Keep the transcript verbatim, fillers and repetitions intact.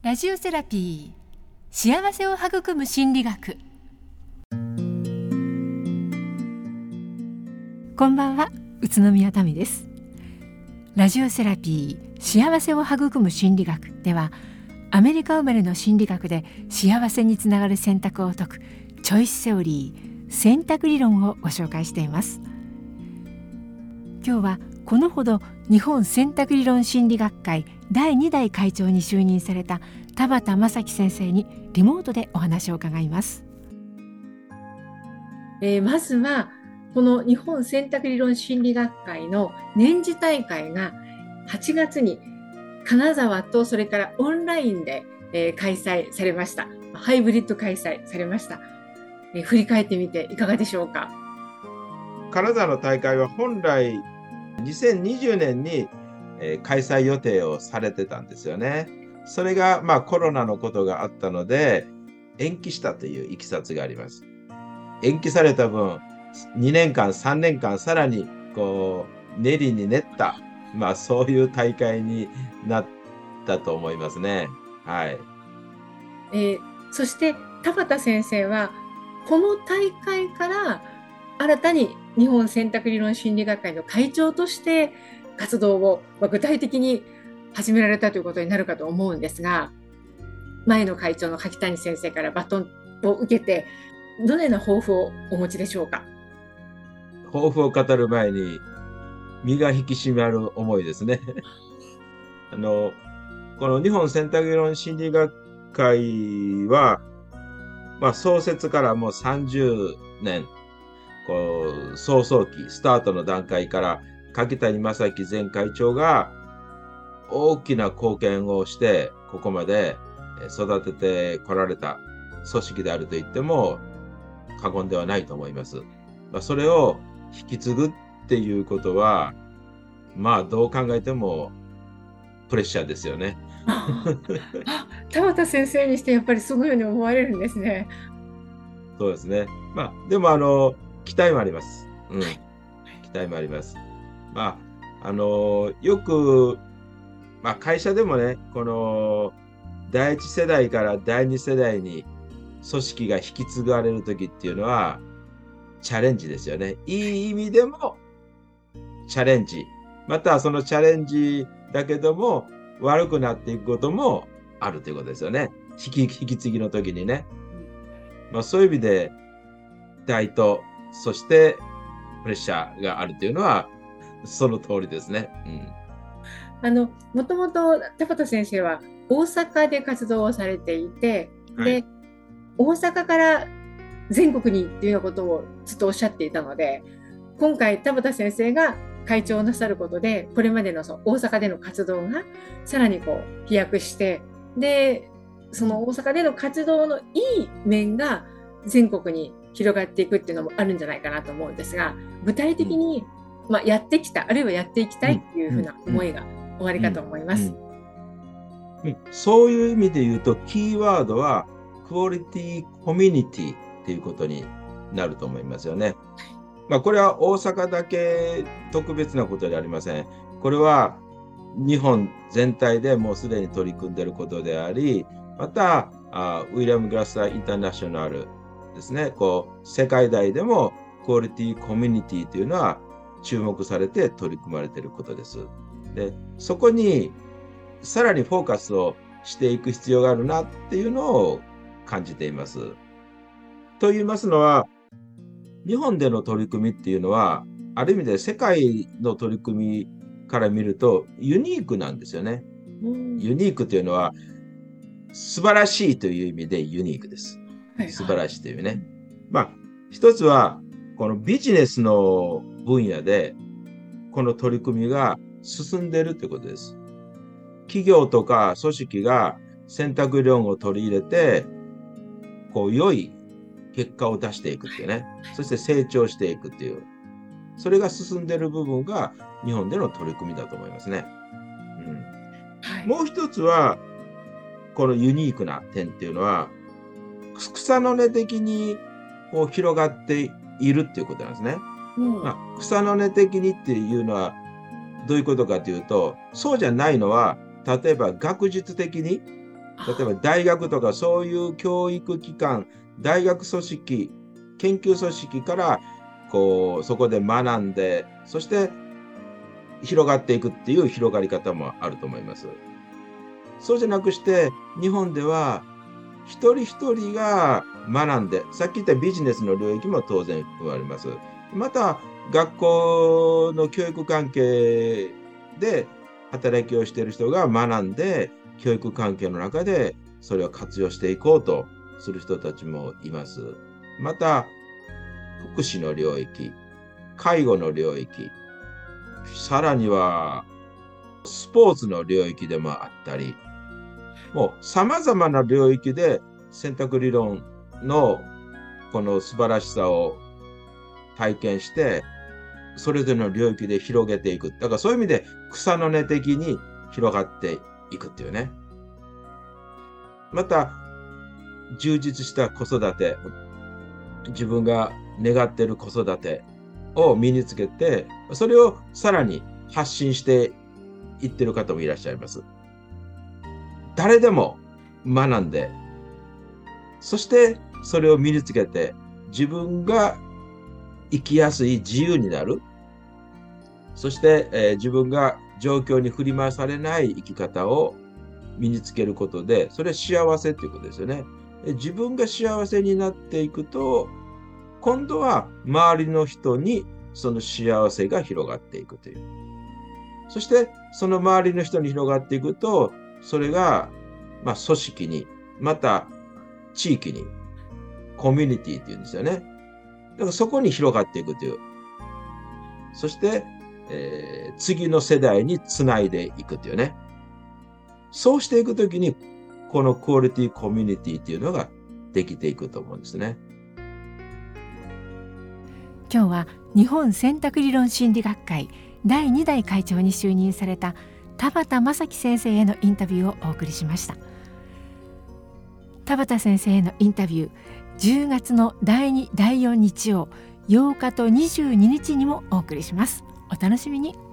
ラジオセラピー、幸せを育む心理学。こんばんは、宇都宮民です。ラジオセラピー、幸せを育む心理学では、アメリカ生まれの心理学で幸せにつながる選択を説くチョイスセオリー、選択理論をご紹介しています。今日はこのほど日本選択理論心理学会だいにだい会長に就任された田畑正樹先生にリモートでお話を伺います。えー、まずはこの日本選択理論心理学会の年次大会がはちがつに金沢とそれからオンラインで、えー、開催されました。ハイブリッド開催されました。えー、振り返ってみていかがでしょうか。 金沢の大会は本来にせんにじゅうねんに、えー、開催予定をされてたんですよね。それが、まあ、コロナのことがあったので延期したといういきさつがあります。延期された分にねんかんさんねんかんさらにこう練りに練った、まあ、そういう大会になったと思いますね。はい。 えー、そして田畑先生はこの大会から新たに日本選択理論心理学会の会長として活動を具体的に始められたということになるかと思うんですが、前の会長の柿谷先生からバトンを受けてどのような抱負をお持ちでしょうか。 抱負を語る前に身が引き締まる思いですねあのこの日本選択理論心理学会は、まあ、創設からもうさんじゅうねん、こう創創期スタートの段階から柿谷正樹前会長が大きな貢献をしてここまで育ててこられた組織であると言っても過言ではないと思います。まあ、それを引き継ぐっていうことはまあどう考えてもプレッシャーですよね田畑先生にしてやっぱりそのように思われるんですね。 そうですね。まあでもあの期待もあります。うん、期待もあります。まああのよく、まあ、会社でもね、このだいいち世代からだいに世代に組織が引き継がれる時っていうのはチャレンジですよね。いい意味でもチャレンジ、またそのチャレンジだけども悪くなっていくこともあるということですよね。引き、引き継ぎの時にね。まあ、そういう意味で期待とそしてプレッシャーがあるというのはその通りですね。 うん、あのもともと田畑先生は大阪で活動をされていて、はい、で大阪から全国にっていうようなことをずっとおっしゃっていたので、今回田畑先生が会長をなさることでこれまでのその大阪での活動がさらにこう飛躍して、でその大阪での活動のいい面が全国に広がっていくっていうのもあるんじゃないかなと思うんですが、具体的に、うん、まあ、やってきたあるいはやっていきたいっていうふうな思いが終わりかと思います。 うんうん、そういう意味で言うとキーワードはクオリティコミュニティっていうことになると思いますよね。まあ、これは大阪だけ特別なことではありません。これは日本全体でもうすでに取り組んでいることであり、またあウィリアム・グラスター・インターナショナルですね、こう世界大でもクオリティコミュニティというのは注目されて取り組まれていることです。で、そこにさらにフォーカスをしていく必要があるなっていうのを感じています。と言いますのは、日本での取り組みっていうのはある意味で世界の取り組みから見るとユニークなんですよね。ユニークというのは素晴らしいという意味でユニークです。素晴らしいというね。まあ一つはこのビジネスの分野でこの取り組みが進んでいるということです。企業とか組織が選択理論を取り入れてこう良い結果を出していくっていうね、そして成長していくっていう、それが進んでいる部分が日本での取り組みだと思いますね。うんはい、もう一つはこのユニークな点っていうのは草の根的にこう広がっているっていうことなんですね。うんまあ、草の根的にっていうのはどういうことかというと、そうじゃないのは例えば学術的に例えば大学とかそういう教育機関、大学組織、研究組織からこうそこで学んで、そして広がっていくっていう広がり方もあると思います。そうじゃなくして日本では一人一人が学んで、さっき言ったビジネスの領域も当然含まれます。また学校の教育関係で働きをしている人が学んで、教育関係の中でそれを活用していこうとする人たちもいます。また福祉の領域、介護の領域、さらにはスポーツの領域でもあったり、もう様々な領域で選択理論のこの素晴らしさを体験して、それぞれの領域で広げていく。だからそういう意味で草の根的に広がっていくっていうね。また充実した子育て、自分が願っている子育てを身につけて、それをさらに発信していってる方もいらっしゃいます。誰でも学んで、そしてそれを身につけて自分が生きやすい自由になる。そして、えー、自分が状況に振り回されない生き方を身につけることで、それは幸せっていうことですよね。自分が幸せになっていくと、今度は周りの人にその幸せが広がっていくという。そしてその周りの人に広がっていくと、それがまあ組織に、また地域に、コミュニティっていうんですよね。だからそこに広がっていくという。そして、えー、次の世代につないでいくというね。そうしていくときに、このクオリティコミュニティっていうのができていくと思うんですね。 今日は日本選択理論心理学会だいにだい会長に就任された田畑正樹先生へのインタビューをお送りしました。田畑先生へのインタビュー、じゅうがつのだいに、だいよん日曜、ようかとにじゅうににちにもお送りします。お楽しみに。